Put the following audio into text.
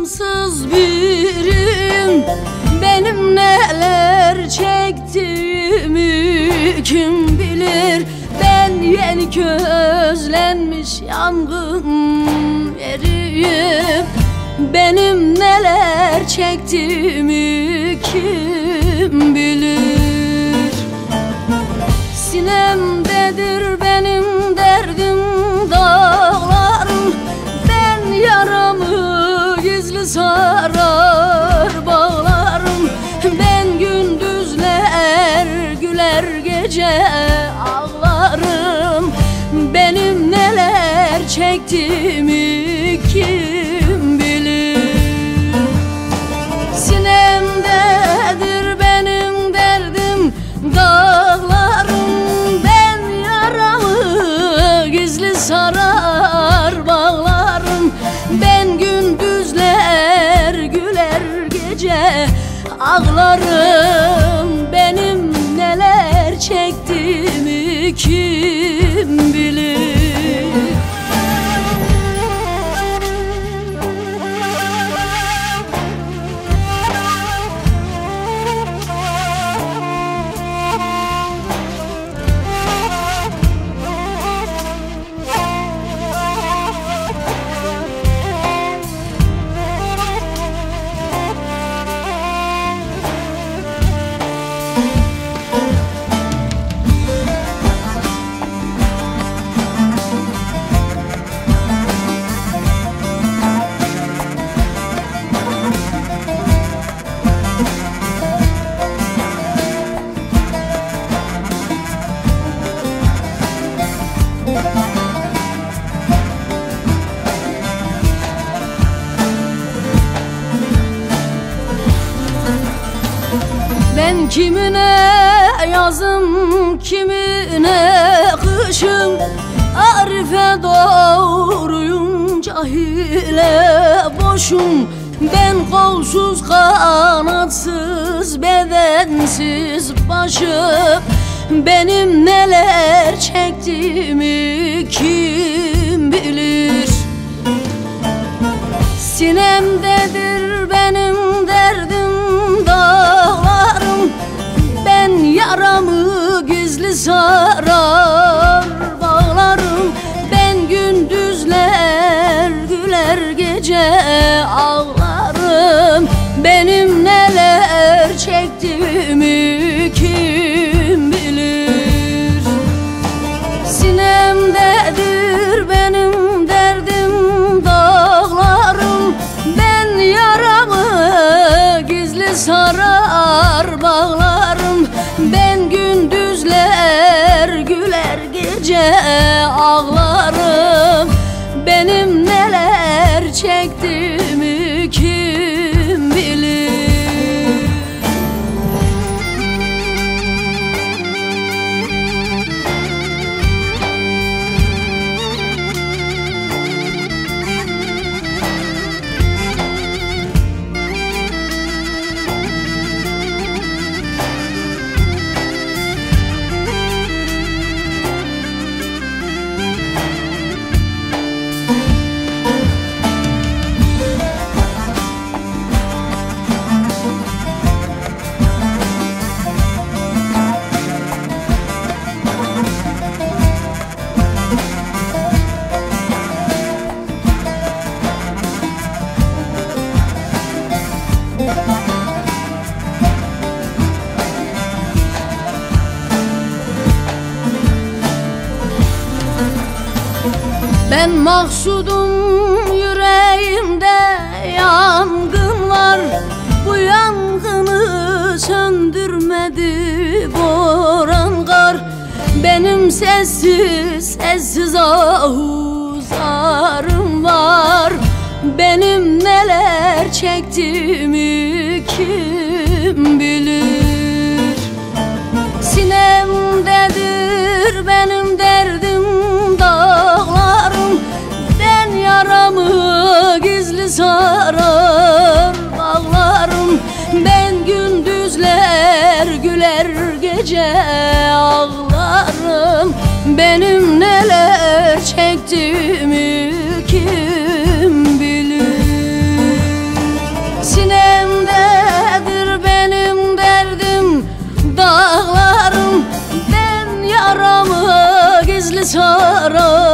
Gamsız birim, benim neler çektiğimi kim bilir. Ben yeni közlenmiş yangın eriyim, benim neler çektiğimi kim bilir. Sinemdedir benim derdim dağlarım, ben yaramı gizli sarar bağlarım. Ben gündüzler güler gece ağlarım, benim neler çektiğimi kim bilir. Sinemdedir benim derdim dağlarım, ben yaramı gizli sarar bağlarım. Ben gündüzler güler gece ağlarım, benim neler çektiğimi kim bilir. Ben kimine yazım, kimine kışım, Arife doğruyum, cahile boşum. Ben kolsuz kanatsız bedensiz başım, benim neler çektiğimi kim bilir. Sinemdedir benim derdim dağlarım, ben yaramı gizli sarar bağlarım. Ben gündüzler güler gece ağlarım, benim neler çektiğimi kim bilir. Sinemdedir benim derdim dağlarım, ben yaramı gizli sarar bağlarım. Ben gündüzler güler gece ağlarım, benim neler çektiğimi kim bilir. Ben maksudum, yüreğimde yangın var, bu yangını söndürmedi boran kar. Benim sessiz sessiz ahuzarım var, benim neler çektiğimi kim bilir. Sinemdedir benim derdim dağlarım, ben yaramı gizli sarar bağlarım. Ben gündüzler güler gece ağlarım, benim neler çektiğimi kim bilir. sarar